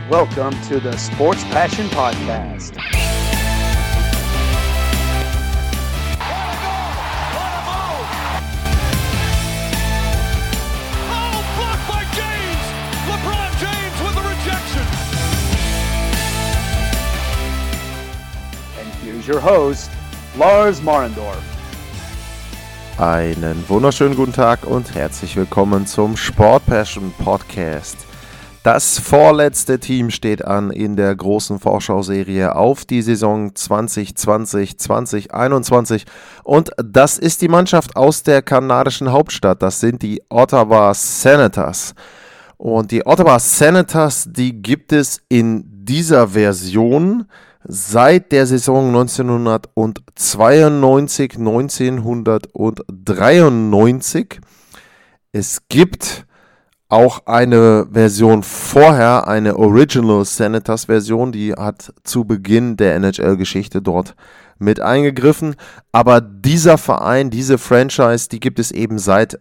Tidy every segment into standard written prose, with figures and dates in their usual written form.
Welcome to the Sports Passion Podcast. Oh, blocked by James! LeBron James with the rejection. And here's your host, Lars Marendorf. Einen wunderschönen guten Tag und herzlich willkommen zum Sport Passion Podcast. Das vorletzte Team steht an in der großen Vorschauserie auf die Saison 2020-2021 und das ist die Mannschaft aus der kanadischen Hauptstadt, das sind die Ottawa Senators. Und die Ottawa Senators, die gibt es in dieser Version seit der Saison 1992-1993. Es gibt auch eine Version vorher, eine Original Senators Version, die hat zu Beginn der NHL-Geschichte dort mit eingegriffen. Aber dieser Verein, diese Franchise, die gibt es eben seit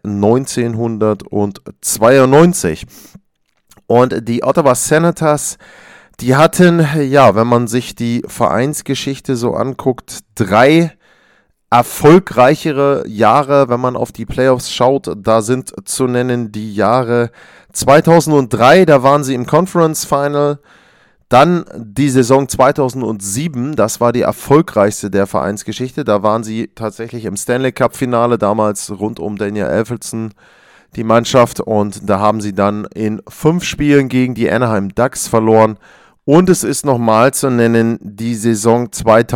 1992. Und die Ottawa Senators, die hatten, ja, wenn man sich die Vereinsgeschichte so anguckt, 3 erfolgreichere Jahre, wenn man auf die Playoffs schaut. Da sind zu nennen die Jahre 2003, da waren sie im Conference Final. Dann die Saison 2007, das war die erfolgreichste der Vereinsgeschichte. Da waren sie tatsächlich im Stanley Cup Finale, damals rund um Daniel Alfredsson, die Mannschaft. Und da haben sie dann in 5 Spielen gegen die Anaheim Ducks verloren. Und es ist nochmal zu nennen die Saison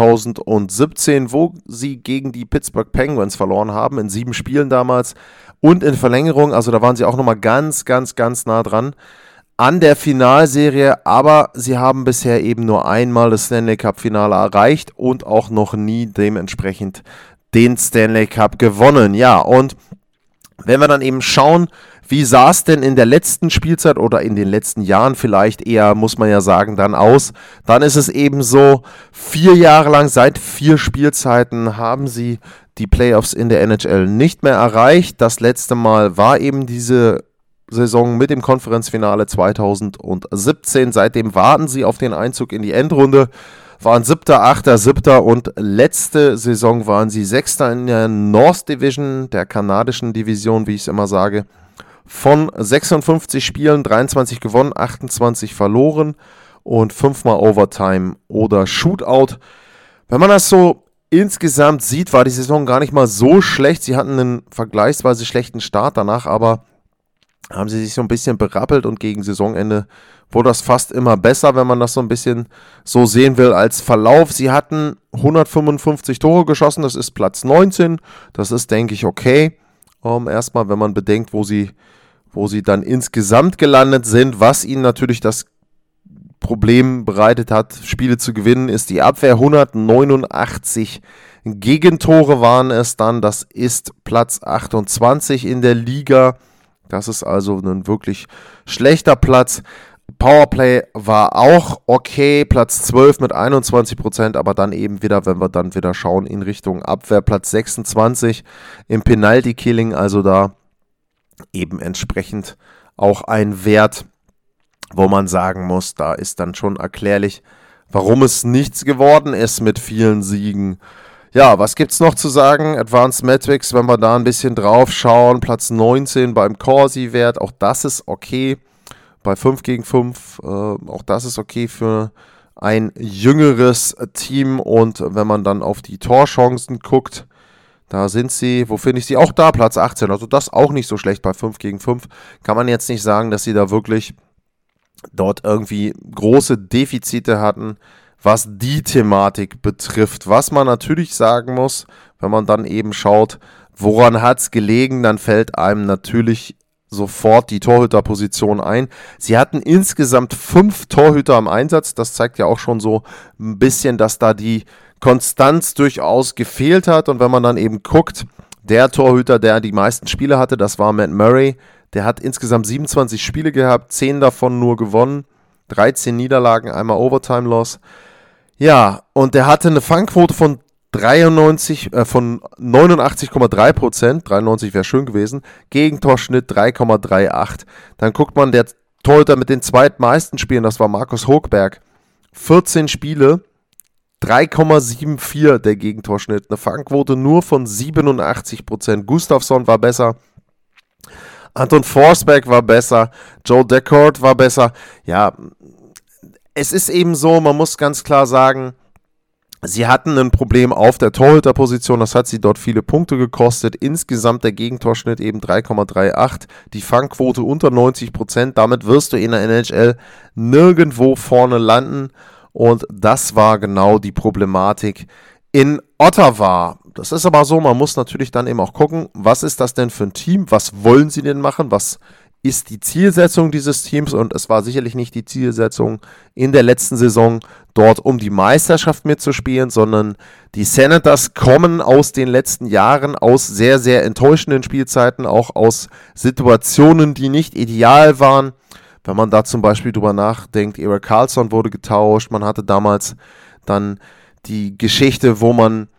2017, wo sie gegen die Pittsburgh Penguins verloren haben, in 7 Spielen damals und in Verlängerung, also da waren sie auch nochmal ganz nah dran an der Finalserie, aber sie haben bisher eben nur einmal das Stanley Cup Finale erreicht und auch noch nie dementsprechend den Stanley Cup gewonnen. Ja, und wenn wir dann eben schauen, wie sah es denn in der letzten Spielzeit oder in den letzten Jahren vielleicht eher, muss man ja sagen, dann aus, dann ist es eben so, 4 Jahre lang, seit 4 Spielzeiten haben sie die Playoffs in der NHL nicht mehr erreicht. Das letzte Mal war eben diese Saison mit dem Konferenzfinale 2017. Seitdem warten sie auf den Einzug in die Endrunde. Waren 7., 8., 7. und letzte Saison waren sie 6. in der North Division, der kanadischen Division, wie ich es immer sage. Von 56 Spielen 23 gewonnen, 28 verloren und 5-mal Overtime oder Shootout. Wenn man das so insgesamt sieht, war die Saison gar nicht mal so schlecht. Sie hatten einen vergleichsweise schlechten Start danach, aber haben sie sich so ein bisschen berappelt und gegen Saisonende wurde das fast immer besser, wenn man das so ein bisschen so sehen will als Verlauf. Sie hatten 155 Tore geschossen, das ist Platz 19, das ist, denke ich, okay. Erstmal, wenn man bedenkt, wo sie dann insgesamt gelandet sind, was ihnen natürlich das Problem bereitet hat, Spiele zu gewinnen, ist die Abwehr. 189 Gegentore waren es dann, das ist Platz 28 in der Liga. Das ist also ein wirklich schlechter Platz. Powerplay war auch okay, Platz 12 mit 21%, aber dann eben wieder, wenn wir dann wieder schauen in Richtung Abwehr, Platz 26 im Penalty-Killing, also da eben entsprechend auch ein Wert, wo man sagen muss, da ist dann schon erklärlich, warum es nichts geworden ist mit vielen Siegen. Ja, was gibt's noch zu sagen? Advanced Metrics, wenn wir da ein bisschen drauf schauen, Platz 19 beim Corsi-Wert, auch das ist okay. Bei 5 gegen 5, auch das ist okay für ein jüngeres Team. Und wenn man dann auf die Torchancen guckt, da sind sie, wo finde ich sie? Auch da, Platz 18. Also das auch nicht so schlecht bei 5 gegen 5. Kann man jetzt nicht sagen, dass sie da wirklich dort irgendwie große Defizite hatten, was die Thematik betrifft. Was man natürlich sagen muss, wenn man dann eben schaut, woran hat es gelegen, dann fällt einem natürlich sofort die Torhüterposition ein. Sie hatten insgesamt 5 Torhüter im Einsatz. Das zeigt ja auch schon so ein bisschen, dass da die Konstanz durchaus gefehlt hat. Und wenn man dann eben guckt, der Torhüter, der die meisten Spiele hatte, das war Matt Murray. Der hat insgesamt 27 Spiele gehabt, 10 davon nur gewonnen, 13 Niederlagen, einmal Overtime-Loss. Ja, und der hatte eine Fangquote von 89,3%, 93 wäre schön gewesen, Gegentorschnitt 3,38. Dann guckt man, der Torhüter mit den zweitmeisten Spielen, das war Markus Högberg. 14 Spiele, 3,74 der Gegentorschnitt, eine Fangquote nur von 87%. Gustafsson war besser, Anton Forsberg war besser, Joe Deckard war besser. Ja, es ist eben so, man muss ganz klar sagen, sie hatten ein Problem auf der Torhüterposition, das hat sie dort viele Punkte gekostet. Insgesamt der Gegentorschnitt eben 3,38, die Fangquote unter 90%. Damit wirst du in der NHL nirgendwo vorne landen. Und das war genau die Problematik in Ottawa. Das ist aber so, man muss natürlich dann eben auch gucken, was ist das denn für ein Team, was wollen sie denn machen, was ist die Zielsetzung dieses Teams, und es war sicherlich nicht die Zielsetzung in der letzten Saison, dort um die Meisterschaft mitzuspielen, sondern die Senators kommen aus den letzten Jahren, aus sehr, sehr enttäuschenden Spielzeiten, auch aus Situationen, die nicht ideal waren. Wenn man da zum Beispiel drüber nachdenkt, Erik Karlsson wurde getauscht, man hatte damals dann die Geschichte, wo man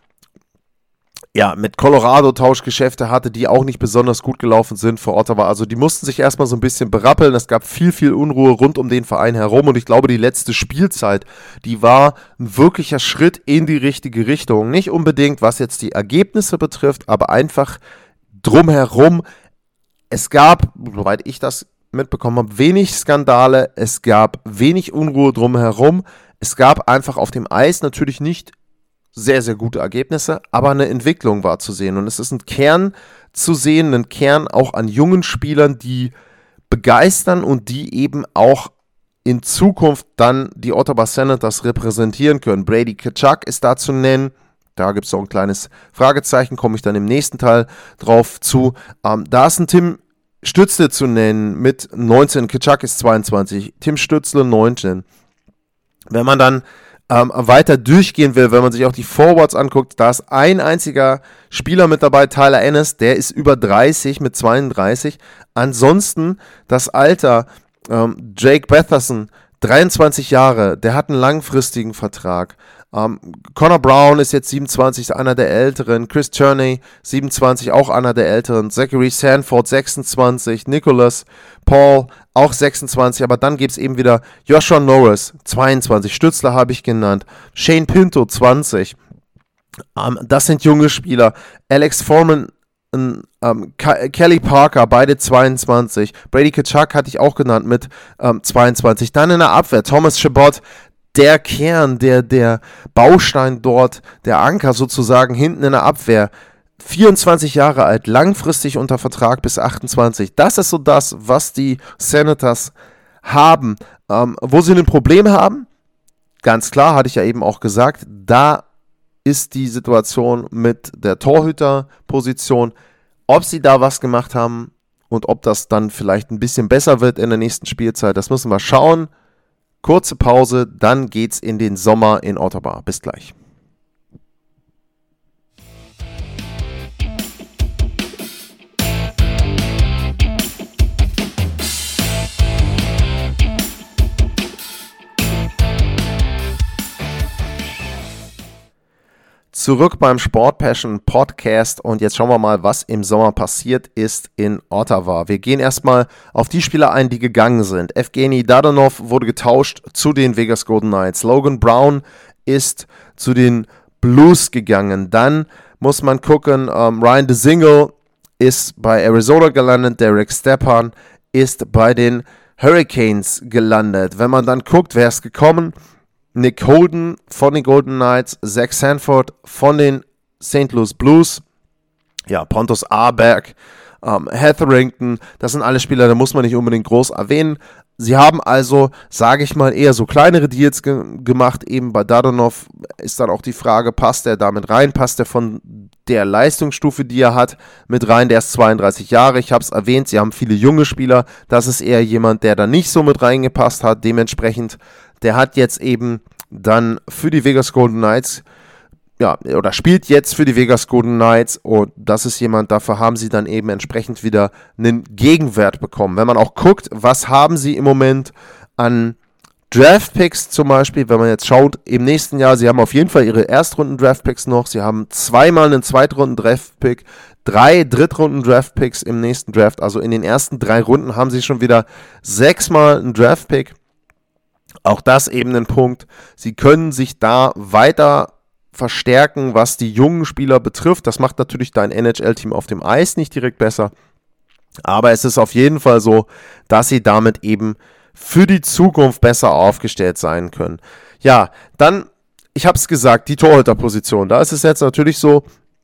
mit Colorado Tauschgeschäfte hatte, die auch nicht besonders gut gelaufen sind für Ottawa. Also die mussten sich erstmal so ein bisschen berappeln. Es gab viel, viel Unruhe rund um den Verein herum, und ich glaube, die letzte Spielzeit, die war ein wirklicher Schritt in die richtige Richtung. Nicht unbedingt, was jetzt die Ergebnisse betrifft, aber einfach drumherum. Es gab, soweit ich das mitbekommen habe, wenig Skandale, es gab wenig Unruhe drumherum. Es gab einfach auf dem Eis natürlich nicht sehr, sehr gute Ergebnisse, aber eine Entwicklung war zu sehen. Und es ist ein Kern zu sehen, ein Kern auch an jungen Spielern, die begeistern und die eben auch in Zukunft dann die Ottawa Senators repräsentieren können. Brady Tkachuk ist da zu nennen. Da gibt es auch ein kleines Fragezeichen, komme ich dann im nächsten Teil drauf zu. Da ist ein Tim Stützle zu nennen mit 19, Tkachuk ist 22, Tim Stützle 19. Wenn man dann weiter durchgehen will, wenn man sich auch die Forwards anguckt, da ist ein einziger Spieler mit dabei, Tyler Ennis, der ist über 30 mit 32. Ansonsten das Alter, Jake Batherson, 23 Jahre, der hat einen langfristigen Vertrag. Connor Brown ist jetzt 27, ist einer der Älteren. Chris Turney, 27, auch einer der Älteren. Zachary Sanford, 26. Nicholas Paul, auch 26. Aber dann gibt es eben wieder Joshua Norris, 22. Stützler habe ich genannt. Shane Pinto, 20. Das sind junge Spieler. Alex Foreman, Kelly Parker, beide 22. Brady Tkachuk hatte ich auch genannt mit 22. Dann in der Abwehr Thomas Chabot, der Kern, der Baustein dort, der Anker sozusagen hinten in der Abwehr. 24 Jahre alt, langfristig unter Vertrag bis 28. Das ist so das, was die Senators haben. Wo sie ein Problem haben, ganz klar, hatte ich ja eben auch gesagt, da ist die Situation mit der Torhüterposition. Ob sie da was gemacht haben und ob das dann vielleicht ein bisschen besser wird in der nächsten Spielzeit, das müssen wir schauen. Kurze Pause, dann geht's in den Sommer in Ottawa. Bis gleich. Zurück beim Sport Passion Podcast, und jetzt schauen wir mal, was im Sommer passiert ist in Ottawa. Wir gehen erstmal auf die Spieler ein, die gegangen sind. Evgeny Dadonov wurde getauscht zu den Vegas Golden Knights. Logan Brown ist zu den Blues gegangen. Dann muss man gucken, Ryan Dzingel ist bei Arizona gelandet. Derek Stepan ist bei den Hurricanes gelandet. Wenn man dann guckt, wer ist gekommen? Nick Holden von den Golden Knights, Zach Sanford von den St. Louis Blues, Pontus Aberg, Hetherington, das sind alle Spieler, da muss man nicht unbedingt groß erwähnen. Sie haben also, sage ich mal, eher so kleinere Deals gemacht. Eben bei Dadonov ist dann auch die Frage, passt der damit rein? Passt der von der Leistungsstufe, die er hat, mit rein? Der ist 32 Jahre, ich habe es erwähnt, sie haben viele junge Spieler. Das ist eher jemand, der da nicht so mit reingepasst hat. Dementsprechend, der hat jetzt eben dann für die Vegas Golden Knights, oder spielt jetzt für die Vegas Golden Knights, und das ist jemand, dafür haben sie dann eben entsprechend wieder einen Gegenwert bekommen. Wenn man auch guckt, was haben sie im Moment an Draftpicks zum Beispiel, wenn man jetzt schaut, im nächsten Jahr, sie haben auf jeden Fall ihre Erstrunden-Draftpicks noch, sie haben zweimal einen Zweitrunden-Draftpick, 3 Drittrunden-Draftpicks im nächsten Draft, also in den ersten 3 Runden haben sie schon wieder 6-mal einen Draftpick. Auch das eben ein Punkt. Sie können sich da weiter verstärken, was die jungen Spieler betrifft. Das macht natürlich dein NHL-Team auf dem Eis nicht direkt besser, aber es ist auf jeden Fall so, dass sie damit eben für die Zukunft besser aufgestellt sein können. Ja, dann, ich habe es gesagt, die Torhüterposition. Da ist es jetzt natürlich so,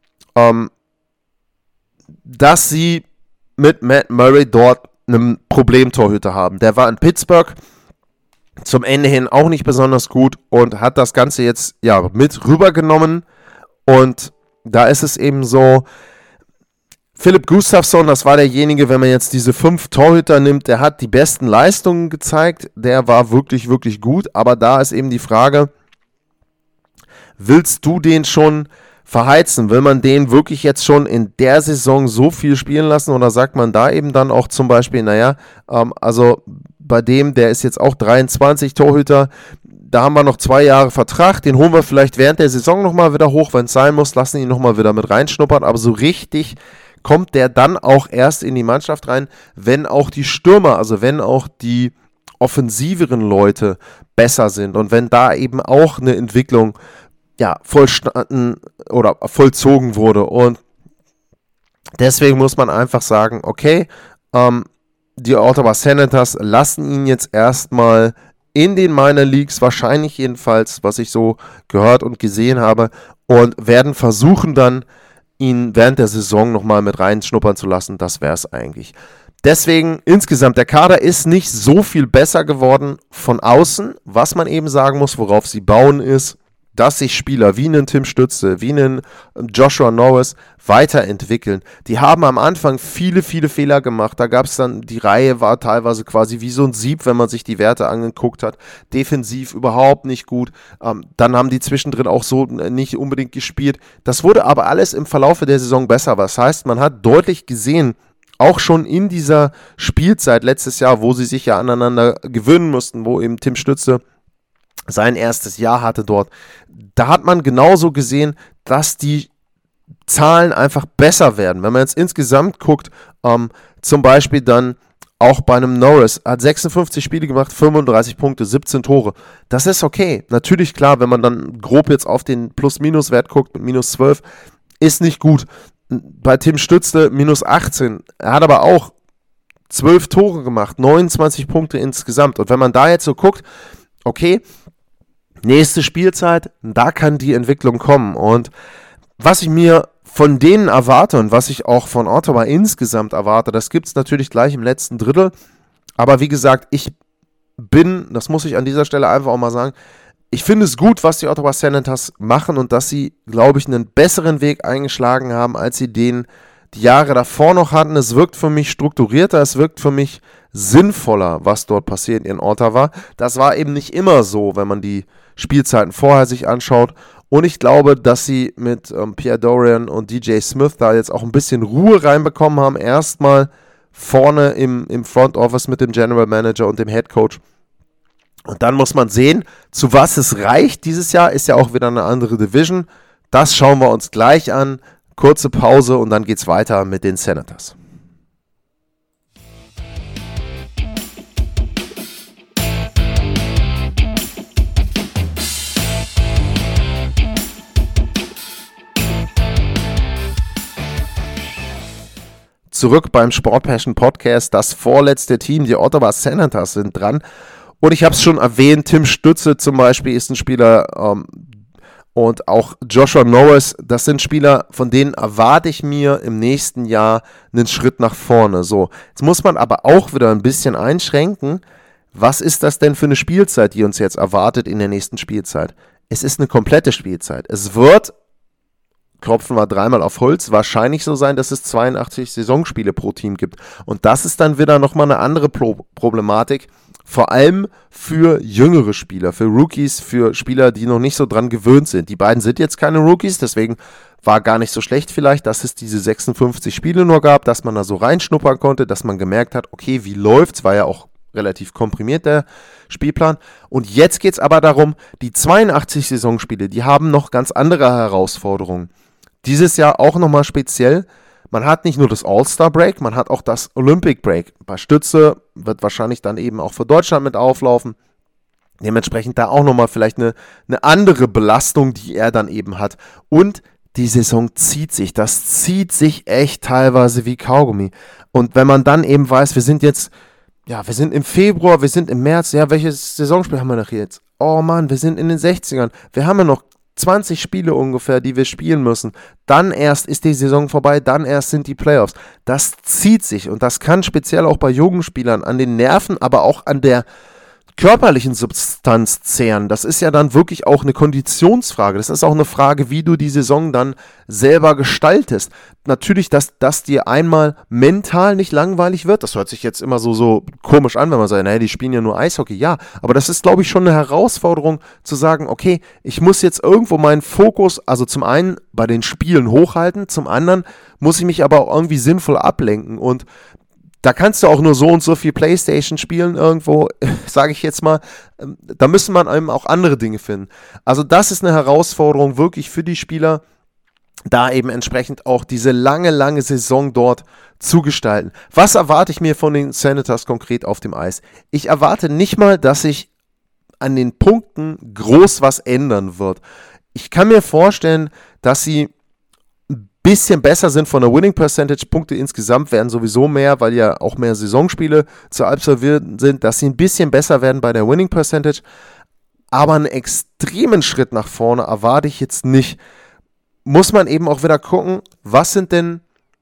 dass sie mit Matt Murray dort einen Problemtorhüter haben. Der war in Pittsburgh zum Ende hin auch nicht besonders gut und hat das Ganze jetzt ja mit rübergenommen. Und da ist es eben so, Philipp Gustafsson, das war derjenige, wenn man jetzt diese 5 Torhüter nimmt, der hat die besten Leistungen gezeigt, der war wirklich, wirklich gut, aber da ist eben die Frage, willst du den schon verheizen? Will man den wirklich jetzt schon in der Saison so viel spielen lassen oder sagt man da eben dann auch zum Beispiel, naja, also bei dem, der ist jetzt auch 23 Torhüter, da haben wir noch 2 Jahre Vertrag, den holen wir vielleicht während der Saison nochmal wieder hoch, wenn es sein muss, lassen ihn nochmal wieder mit reinschnuppern, aber so richtig kommt der dann auch erst in die Mannschaft rein, wenn auch die Stürmer, also wenn auch die offensiveren Leute besser sind und wenn da eben auch eine Entwicklung ja vollstanden oder vollzogen wurde. Und deswegen muss man einfach sagen, okay, die Ottawa Senators lassen ihn jetzt erstmal in den Minor Leagues, wahrscheinlich jedenfalls, was ich so gehört und gesehen habe, und werden versuchen dann, ihn während der Saison nochmal mit reinschnuppern zu lassen. Das wäre es eigentlich. Deswegen insgesamt, der Kader ist nicht so viel besser geworden von außen. Was man eben sagen muss, worauf sie bauen, ist, dass sich Spieler wie einen Tim Stützle, wie einen Joshua Norris weiterentwickeln. Die haben am Anfang viele, viele Fehler gemacht. Da gab es dann, die Reihe war teilweise quasi wie so ein Sieb, wenn man sich die Werte angeguckt hat. Defensiv überhaupt nicht gut. Dann haben die zwischendrin auch so nicht unbedingt gespielt. Das wurde aber alles im Verlaufe der Saison besser. Das heißt, man hat deutlich gesehen, auch schon in dieser Spielzeit letztes Jahr, wo sie sich ja aneinander gewöhnen mussten, wo eben Tim Stützle sein erstes Jahr hatte dort, da hat man genauso gesehen, dass die Zahlen einfach besser werden. Wenn man jetzt insgesamt guckt, zum Beispiel dann auch bei einem Norris, hat 56 Spiele gemacht, 35 Punkte, 17 Tore. Das ist okay. Natürlich klar, wenn man dann grob jetzt auf den Plus-Minus-Wert guckt mit minus 12, ist nicht gut. Bei Tim Stützle minus 18. Er hat aber auch 12 Tore gemacht, 29 Punkte insgesamt. Und wenn man da jetzt so guckt, okay, nächste Spielzeit, da kann die Entwicklung kommen. Und was ich mir von denen erwarte und was ich auch von Ottawa insgesamt erwarte, das gibt es natürlich gleich im letzten Drittel. Aber wie gesagt, das muss ich an dieser Stelle einfach auch mal sagen, ich finde es gut, was die Ottawa Senators machen und dass sie, glaube ich, einen besseren Weg eingeschlagen haben, als sie den die Jahre davor noch hatten. Es wirkt für mich strukturierter, es wirkt für mich sinnvoller, was dort passiert in Ottawa. Das war eben nicht immer so, wenn man die Spielzeiten vorher sich anschaut. Und ich glaube, dass sie mit Pierre Dorion und DJ Smith da jetzt auch ein bisschen Ruhe reinbekommen haben. Erstmal vorne im Front Office mit dem General Manager und dem Head Coach. Und dann muss man sehen, zu was es reicht. Dieses Jahr ist ja auch wieder eine andere Division. Das schauen wir uns gleich an. Kurze Pause und dann geht's weiter mit den Senators. Zurück beim Sport Passion Podcast. Das vorletzte Team, die Ottawa Senators, sind dran. Und ich habe es schon erwähnt, Tim Stützle zum Beispiel ist ein Spieler und auch Joshua Norris, das sind Spieler, von denen erwarte ich mir im nächsten Jahr einen Schritt nach vorne. So, jetzt muss man aber auch wieder ein bisschen einschränken, was ist das denn für eine Spielzeit, die uns jetzt erwartet in der nächsten Spielzeit? Es ist eine komplette Spielzeit. Es wird, klopfen wir dreimal auf Holz, wahrscheinlich so sein, dass es 82 Saisonspiele pro Team gibt. Und das ist dann wieder nochmal eine andere Problematik, vor allem für jüngere Spieler, für Rookies, für Spieler, die noch nicht so dran gewöhnt sind. Die beiden sind jetzt keine Rookies, deswegen war gar nicht so schlecht vielleicht, dass es diese 56 Spiele nur gab, dass man da so reinschnuppern konnte, dass man gemerkt hat, okay, wie läuft's, war ja auch relativ komprimiert, der Spielplan. Und jetzt geht es aber darum, die 82 Saisonspiele, die haben noch ganz andere Herausforderungen. Dieses Jahr auch nochmal speziell. Man hat nicht nur das All-Star-Break, man hat auch das Olympic-Break. Bei Stütze wird wahrscheinlich dann eben auch für Deutschland mit auflaufen. Dementsprechend da auch nochmal vielleicht eine andere Belastung, die er dann eben hat. Und die Saison zieht sich. Das zieht sich echt teilweise wie Kaugummi. Und wenn man dann eben weiß, wir sind im Februar, wir sind im März, welches Saisonspiel haben wir noch jetzt? Oh Mann, wir sind in den 60ern. Wir haben ja noch 20 Spiele ungefähr, die wir spielen müssen. Dann erst ist die Saison vorbei, dann erst sind die Playoffs. Das zieht sich und das kann speziell auch bei jungen Spielern an den Nerven, aber auch an der körperlichen Substanz zehren. Das ist ja dann wirklich auch eine Konditionsfrage. Das ist auch eine Frage, wie du die Saison dann selber gestaltest. Natürlich, dass dir einmal mental nicht langweilig wird. Das hört sich jetzt immer so komisch an, wenn man sagt, naja, die spielen ja nur Eishockey. Ja, aber das ist, glaube ich, schon eine Herausforderung zu sagen, okay, ich muss jetzt irgendwo meinen Fokus, also zum einen bei den Spielen hochhalten, zum anderen muss ich mich aber auch irgendwie sinnvoll ablenken und da kannst du auch nur so und so viel Playstation spielen irgendwo, sage ich jetzt mal. Da müssen man eben auch andere Dinge finden. Also das ist eine Herausforderung wirklich für die Spieler, da eben entsprechend auch diese lange Saison dort zu gestalten. Was erwarte ich mir von den Senators konkret auf dem Eis? Ich erwarte nicht mal, dass sich an den Punkten groß was ändern wird. Ich kann mir vorstellen, dass sie bisschen besser sind von der Winning Percentage. Punkte insgesamt werden sowieso mehr, weil ja auch mehr Saisonspiele zu absolvieren sind, dass sie ein bisschen besser werden bei der Winning Percentage. Aber einen extremen Schritt nach vorne erwarte ich jetzt nicht. Muss man eben auch wieder gucken, was sind denn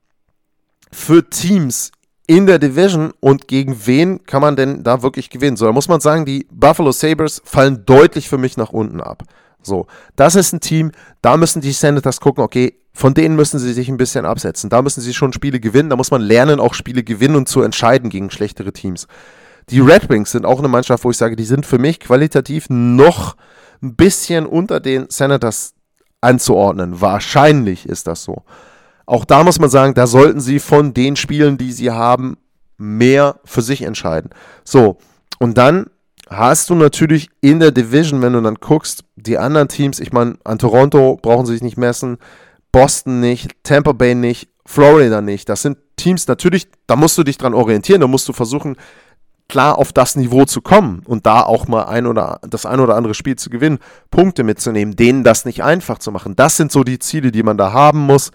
für Teams in der Division und gegen wen kann man denn da wirklich gewinnen? So, da muss man sagen, die Buffalo Sabres fallen deutlich für mich nach unten ab. So, das ist ein Team, da müssen die Senators gucken, okay, von denen müssen sie sich ein bisschen absetzen. Da müssen sie schon Spiele gewinnen, da muss man lernen, auch Spiele gewinnen und zu entscheiden gegen schlechtere Teams. Die Red Wings sind auch eine Mannschaft, wo ich sage, die sind für mich qualitativ noch ein bisschen unter den Senators anzuordnen. Wahrscheinlich ist das so. Auch da muss man sagen, da sollten sie von den Spielen, die sie haben, mehr für sich entscheiden. So, und dann hast du natürlich in der Division, wenn du dann guckst, die anderen Teams, ich meine, an Toronto brauchen sie sich nicht messen, Boston nicht, Tampa Bay nicht, Florida nicht. Das sind Teams natürlich, da musst du dich dran orientieren, da musst du versuchen, klar auf das Niveau zu kommen und da auch mal das ein oder andere Spiel zu gewinnen, Punkte mitzunehmen, denen das nicht einfach zu machen. Das sind so die Ziele, die man da haben muss.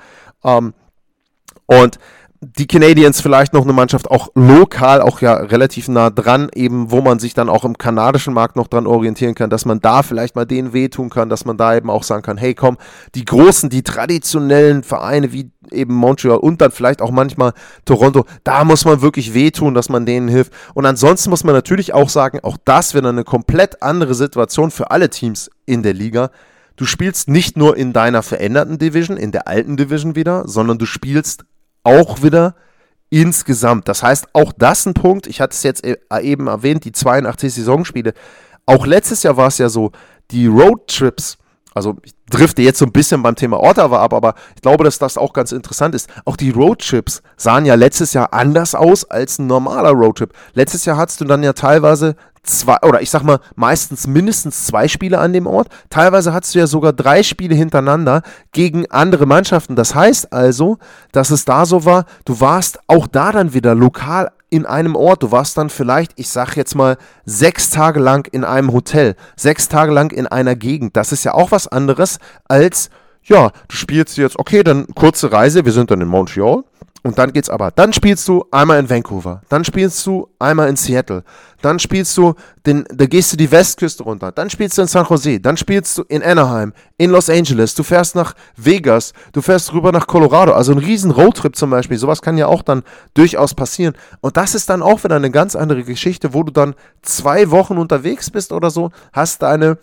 Und die Canadiens vielleicht noch eine Mannschaft, auch lokal, auch ja relativ nah dran, eben wo man sich dann auch im kanadischen Markt noch dran orientieren kann, dass man da vielleicht mal denen wehtun kann, dass man da eben auch sagen kann, hey komm, die großen, die traditionellen Vereine wie eben Montreal und dann vielleicht auch manchmal Toronto, da muss man wirklich wehtun, dass man denen hilft. Und ansonsten muss man natürlich auch sagen, auch das wäre eine komplett andere Situation für alle Teams in der Liga. Du spielst nicht nur in deiner veränderten Division, in der alten Division wieder, sondern du spielst auch wieder insgesamt. Das heißt, auch das ein Punkt, ich hatte es jetzt eben erwähnt, die 82 Saisonspiele. Auch letztes Jahr war es ja so, die Roadtrips, also ich drifte jetzt so ein bisschen beim Thema Ottawa ab, aber ich glaube, dass das auch ganz interessant ist. Auch die Roadtrips sahen ja letztes Jahr anders aus als ein normaler Roadtrip. Letztes Jahr hattest du dann ja teilweise meistens mindestens 2 Spiele an dem Ort. Teilweise hattest du ja sogar 3 Spiele hintereinander gegen andere Mannschaften. Das heißt also, dass es da so war, du warst auch da dann wieder lokal in einem Ort. Du warst dann vielleicht, ich sag jetzt mal, 6 Tage lang in einem Hotel, 6 Tage lang in einer Gegend. Das ist ja auch was anderes als, ja, du spielst jetzt, okay, dann kurze Reise, wir sind dann in Montreal. Und dann geht's aber. Dann spielst du einmal in Vancouver, dann spielst du einmal in Seattle, dann spielst du, da gehst du die Westküste runter, dann spielst du in San Jose, dann spielst du in Anaheim, in Los Angeles, du fährst nach Vegas, du fährst rüber nach Colorado, also ein riesen Roadtrip zum Beispiel, sowas kann ja auch dann durchaus passieren. Und das ist dann auch wieder eine ganz andere Geschichte, wo du dann 2 Wochen unterwegs bist oder so, hast deine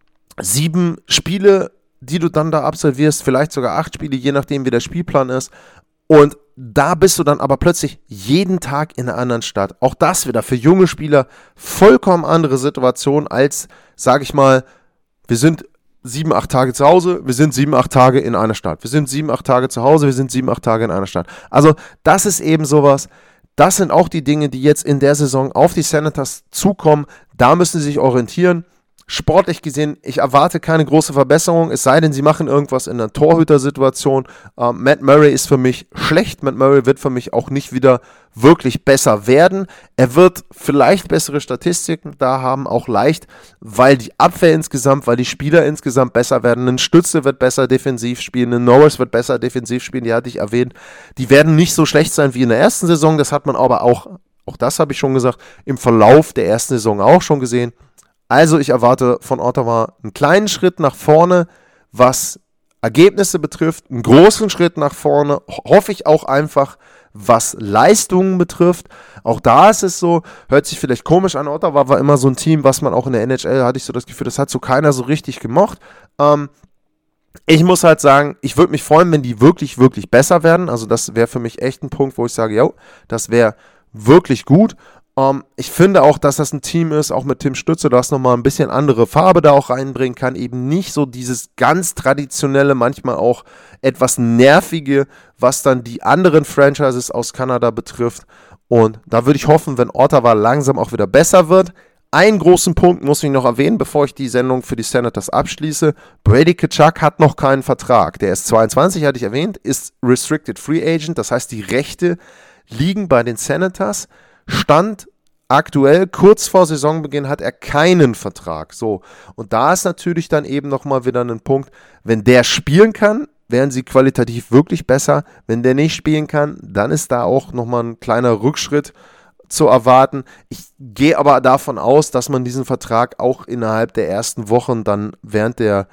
7 Spiele, die du dann da absolvierst, vielleicht sogar 8 Spiele, je nachdem wie der Spielplan ist. Und da bist du dann aber plötzlich jeden Tag in einer anderen Stadt. Auch das wieder für junge Spieler vollkommen andere Situation als, sage ich mal, wir sind 7, 8 Tage zu Hause, wir sind 7, 8 Tage in einer Stadt. Wir sind 7, 8 Tage zu Hause, wir sind 7, 8 Tage in einer Stadt. Also das ist eben sowas, das sind auch die Dinge, die jetzt in der Saison auf die Senators zukommen. Da müssen sie sich orientieren. Sportlich gesehen, ich erwarte keine große Verbesserung, es sei denn, sie machen irgendwas in der Torhüter-Situation. Matt Murray ist für mich schlecht. Matt Murray wird für mich auch nicht wieder wirklich besser werden. Er wird vielleicht bessere Statistiken da haben, auch leicht, weil die Abwehr insgesamt, weil die Spieler insgesamt besser werden. Ein Stütze wird besser defensiv spielen, ein Norris wird besser defensiv spielen, die hatte ich erwähnt. Die werden nicht so schlecht sein wie in der ersten Saison, das hat man aber auch das habe ich schon gesagt, im Verlauf der ersten Saison auch schon gesehen. Also ich erwarte von Ottawa einen kleinen Schritt nach vorne, was Ergebnisse betrifft, einen großen Schritt nach vorne, hoffe ich auch einfach, was Leistungen betrifft. Auch da ist es so, hört sich vielleicht komisch an, Ottawa war immer so ein Team, was man auch in der NHL, hatte ich so das Gefühl, das hat so keiner so richtig gemocht. Ich muss halt sagen, ich würde mich freuen, wenn die wirklich, wirklich besser werden. Also das wäre für mich echt ein Punkt, wo ich sage, jo, das wäre wirklich gut. Ich finde auch, dass das ein Team ist, auch mit Tim Stütze, das nochmal ein bisschen andere Farbe da auch reinbringen kann. Eben nicht so dieses ganz traditionelle, manchmal auch etwas nervige, was dann die anderen Franchises aus Kanada betrifft. Und da würde ich hoffen, wenn Ottawa langsam auch wieder besser wird. Einen großen Punkt muss ich noch erwähnen, bevor ich die Sendung für die Senators abschließe. Brady Tkachuk hat noch keinen Vertrag. Der ist 22, hatte ich erwähnt, ist Restricted Free Agent. Das heißt, die Rechte liegen bei den Senators. Stand aktuell, kurz vor Saisonbeginn, hat er keinen Vertrag. So, und da ist natürlich dann eben nochmal wieder ein Punkt, wenn der spielen kann, wären sie qualitativ wirklich besser. Wenn der nicht spielen kann, dann ist da auch nochmal ein kleiner Rückschritt zu erwarten. Ich gehe aber davon aus, dass man diesen Vertrag auch innerhalb der ersten Wochen dann während der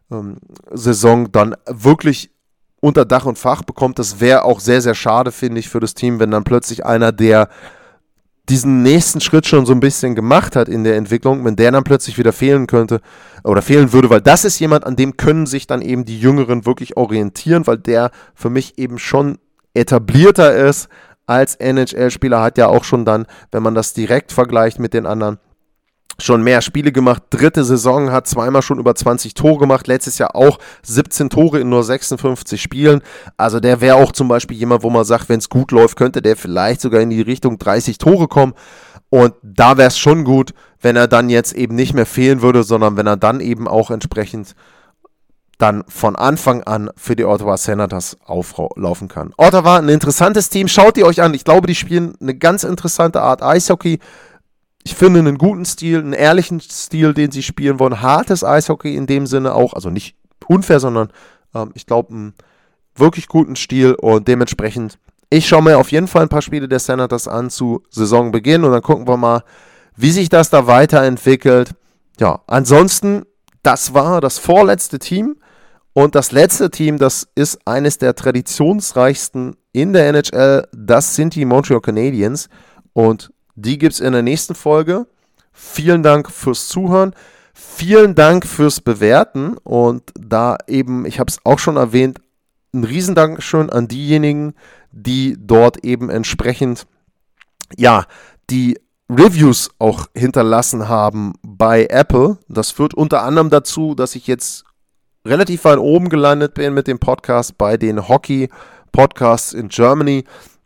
Saison dann wirklich unter Dach und Fach bekommt. Das wäre auch sehr, sehr schade, finde ich, für das Team, wenn dann plötzlich einer, der diesen nächsten Schritt schon so ein bisschen gemacht hat in der Entwicklung, wenn der dann plötzlich wieder fehlen könnte oder fehlen würde, weil das ist jemand, an dem können sich dann eben die Jüngeren wirklich orientieren, weil der für mich eben schon etablierter ist als NHL-Spieler, hat ja auch schon dann, wenn man das direkt vergleicht mit den anderen, schon mehr Spiele gemacht, dritte Saison, hat zweimal schon über 20 Tore gemacht, letztes Jahr auch 17 Tore in nur 56 Spielen, also der wäre auch zum Beispiel jemand, wo man sagt, wenn es gut läuft, könnte der vielleicht sogar in die Richtung 30 Tore kommen und da wäre es schon gut, wenn er dann jetzt eben nicht mehr fehlen würde, sondern wenn er dann eben auch entsprechend dann von Anfang an für die Ottawa Senators auflaufen kann. Ottawa, ein interessantes Team, schaut ihr euch an, ich glaube, die spielen eine ganz interessante Art Eishockey. Ich finde einen guten Stil, einen ehrlichen Stil, den sie spielen wollen. Hartes Eishockey in dem Sinne auch, also nicht unfair, sondern ich glaube, einen wirklich guten Stil und dementsprechend, ich schaue mir auf jeden Fall ein paar Spiele der Senators an zu Saisonbeginn und dann gucken wir mal, wie sich das da weiterentwickelt. Ja, ansonsten, das war das vorletzte Team und das letzte Team, das ist eines der traditionsreichsten in der NHL, das sind die Montreal Canadiens und die gibt es in der nächsten Folge. Vielen Dank fürs Zuhören. Vielen Dank fürs Bewerten. Und da eben, ich habe es auch schon erwähnt, ein Riesendankeschön an diejenigen, die dort eben entsprechend, ja, die Reviews auch hinterlassen haben bei Apple. Das führt unter anderem dazu, dass ich jetzt relativ weit oben gelandet bin mit dem Podcast bei den Hockey-Podcasts in Germany.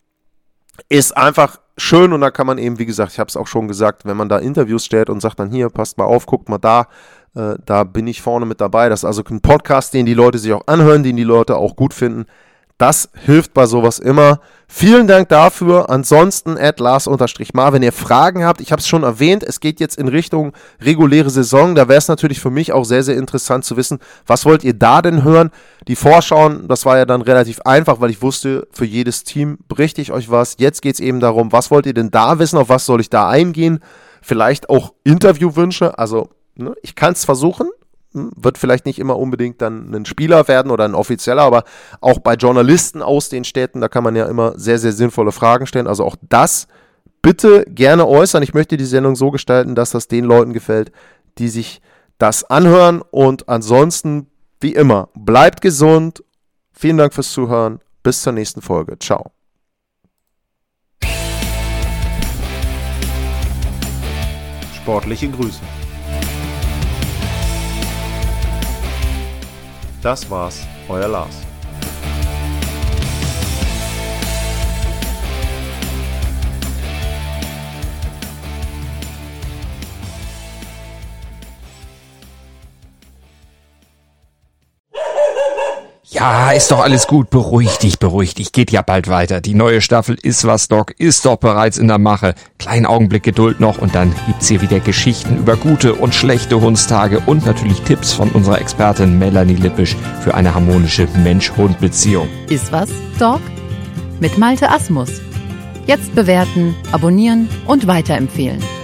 Ist einfach schön und da kann man eben, wie gesagt, ich habe es auch schon gesagt, wenn man da Interviews stellt und sagt dann hier, passt mal auf, guckt mal da bin ich vorne mit dabei. Das ist also ein Podcast, den die Leute sich auch anhören, den die Leute auch gut finden. Das hilft bei sowas immer. Vielen Dank dafür. Ansonsten @Lars_Mar, wenn ihr Fragen habt, ich habe es schon erwähnt, es geht jetzt in Richtung reguläre Saison. Da wäre es natürlich für mich auch sehr, sehr interessant zu wissen, was wollt ihr da denn hören? Die Vorschauen, das war ja dann relativ einfach, weil ich wusste, für jedes Team berichte ich euch was. Jetzt geht es eben darum, was wollt ihr denn da wissen, auf was soll ich da eingehen? Vielleicht auch Interviewwünsche, also ich kann es versuchen. Wird vielleicht nicht immer unbedingt dann ein Spieler werden oder ein Offizieller, aber auch bei Journalisten aus den Städten, da kann man ja immer sehr, sehr sinnvolle Fragen stellen. Also auch das bitte gerne äußern. Ich möchte die Sendung so gestalten, dass das den Leuten gefällt, die sich das anhören. Und ansonsten, wie immer, bleibt gesund. Vielen Dank fürs Zuhören. Bis zur nächsten Folge. Ciao. Sportliche Grüße. Das war's, euer Lars. Ja, ist doch alles gut. Beruhig dich. Geht ja bald weiter. Die neue Staffel Ist was, Doc ist doch bereits in der Mache. Kleinen Augenblick Geduld noch und dann gibt's hier wieder Geschichten über gute und schlechte Hundstage und natürlich Tipps von unserer Expertin Melanie Lippisch für eine harmonische Mensch-Hund-Beziehung. Ist was, Doc? Mit Malte Asmus. Jetzt bewerten, abonnieren und weiterempfehlen.